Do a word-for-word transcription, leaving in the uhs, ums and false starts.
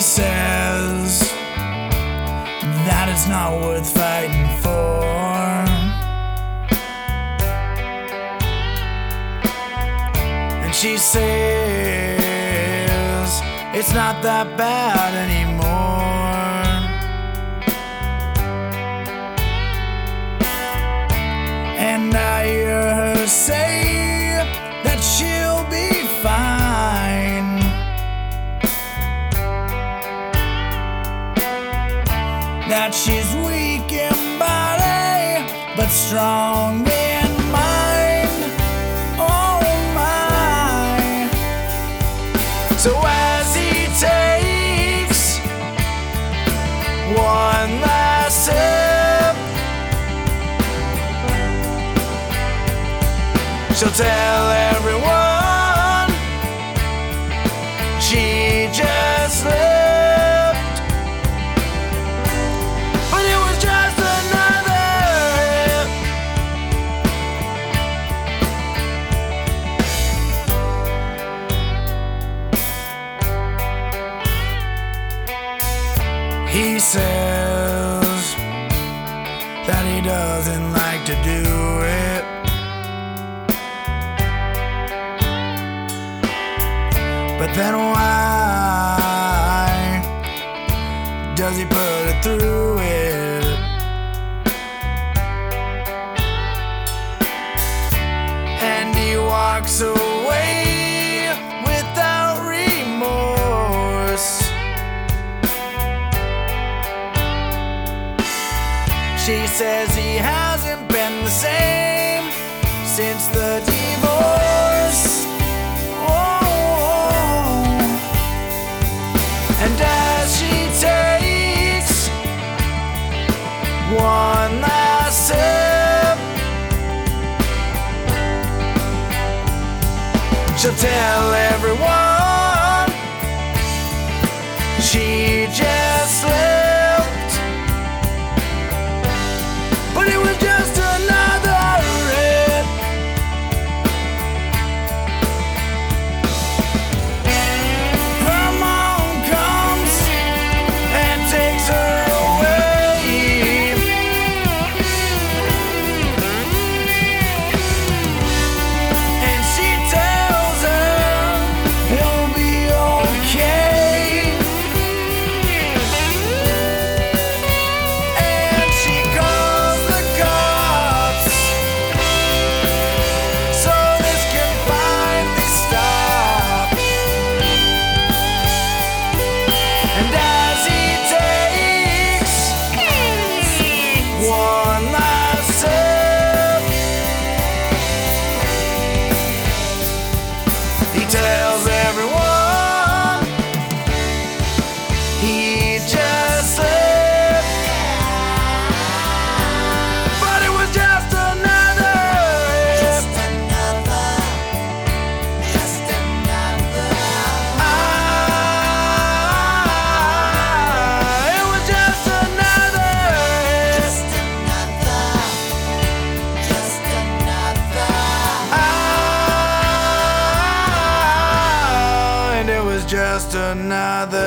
He says that it's not worth fighting for, and she says it's not that bad anymore. And I hear her say that she'll be fine, that she's weak in body but strong in mind. Oh my. So as he takes one last sip, she'll tell everyone she just slipped, but it was just another hip. He says that he doesn't like to do it, but then why does he put it through it? And he walks away without remorse. She says he hasn't been the same since the divorce. And as she takes one last sip, she'll tell everyone she just slipped, but it was just another rip. Her mom comes and takes her away, and she tells her he'll be okay, and she calls the cops so this can finally stop. And as he takes one last sip, he tells everyone he just slipped, but it was just another rip. Ah, it was just another rip. Ah, and it was just another